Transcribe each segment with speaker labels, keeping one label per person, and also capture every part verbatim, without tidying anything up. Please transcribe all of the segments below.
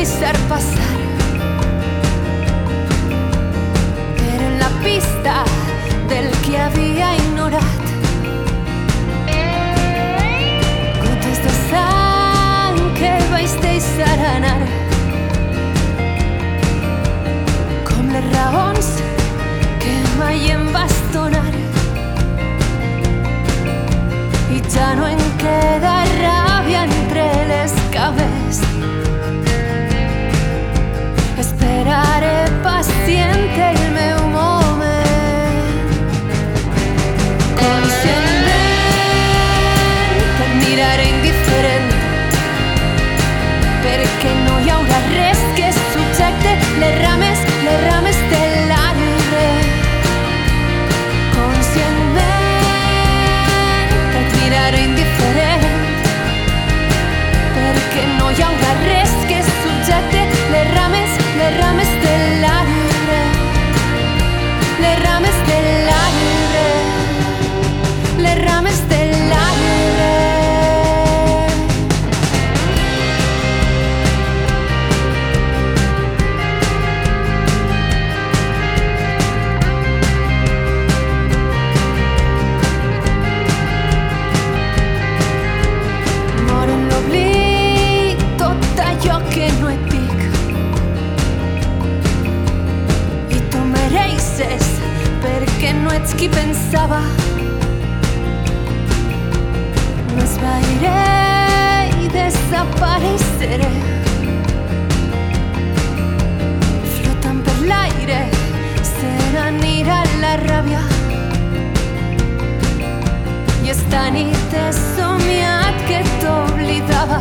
Speaker 1: deixar passar. Era en la pista del que havia ignorat. Gotes de sang que vaig deixar anar, com les raons que mai em vas donar. I ja no en queda ràbia entre les cames. Esperaré pacient el meu moment. Conscientment et miraré indiferent, perquè no hi haurà res que subjecte les rames, les rames de l'arbre. Conscientment et miraré indiferent, perquè no hi haurà res que subjecte les rames, les rames de l'arbre, les rames de l'arbre, les rames de l'arbre. Mor en l'oblit tot allò que no et dic, i tu mereixes perquè no ets qui pensava. M'esvairé i desapareixeré, flotant per l'aire se n'anirà la ràbia. I esta nit he somiat que t'oblidava.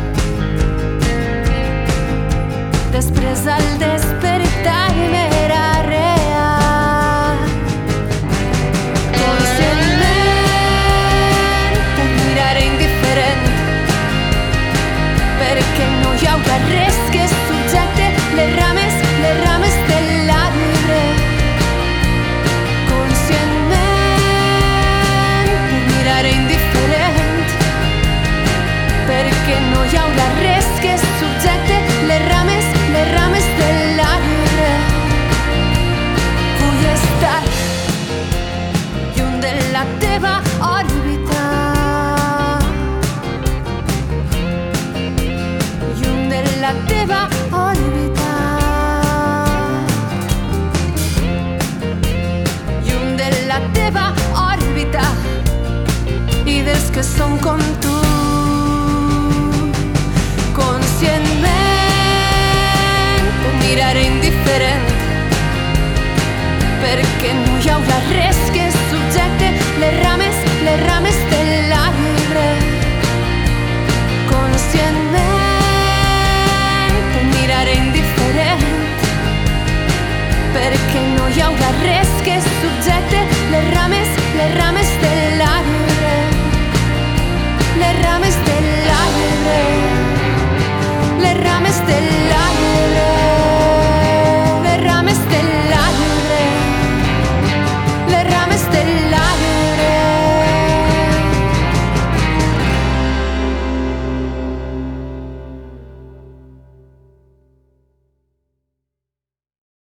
Speaker 1: Després al despertar-me era real. Conscientment et miraré indiferent, perquè no hi haurà res que subjecte les rames, les rames de l'arbre. Conscientment et miraré indiferent, perquè no hi haurà res que subjecte les rames, les rames de l'arbre. Vull estar lluny de la teva òrbita, lluny de la teva